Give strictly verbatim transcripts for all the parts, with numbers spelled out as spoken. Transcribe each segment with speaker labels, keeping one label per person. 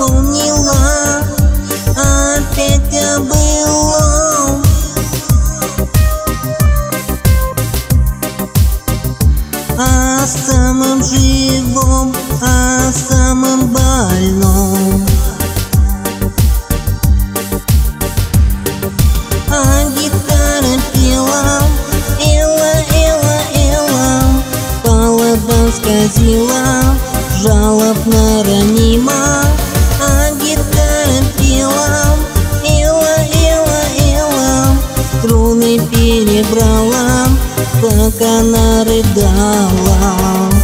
Speaker 1: вспомнила опять о былом. О самом живом, о самом больном. А гитара пела, эла, эла, эла, по ладам скользила, жалобно ранима. А гитара пела, эла, эла, эла, струны перебрала, как она рыдала.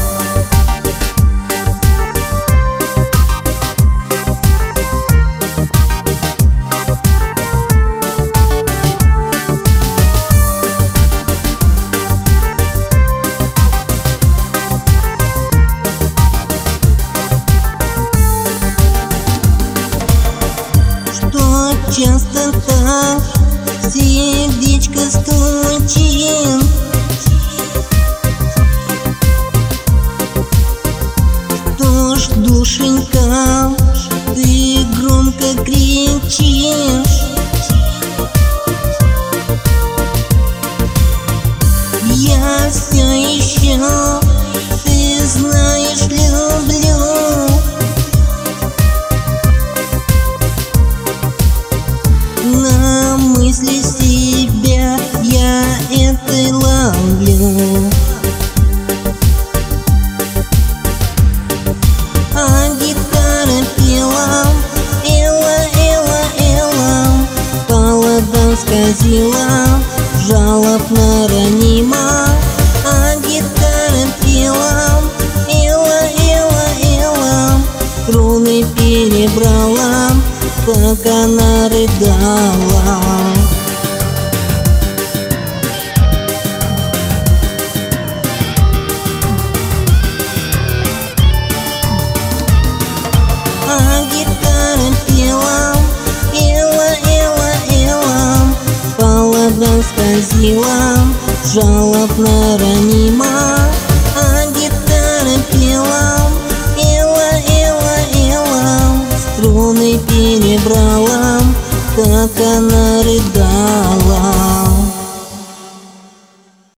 Speaker 1: Что часто так сердечко стучит, что ж, душенька, ты громко кричишь. Я все еще, ты знаешь, люблю. На мысли себя я это ловлю. А гитара пела, эла, эла, эла, по ладам скользила, жалобно ранима. А гитара пела, эла, эла, эла, струны перебрала, как она рыдала. А гитара пела, эла, эла, эла, по ладам скользила, жалобно ранима. А гитара пела, эла, эла, эла, струны перебрала, как она рыдала.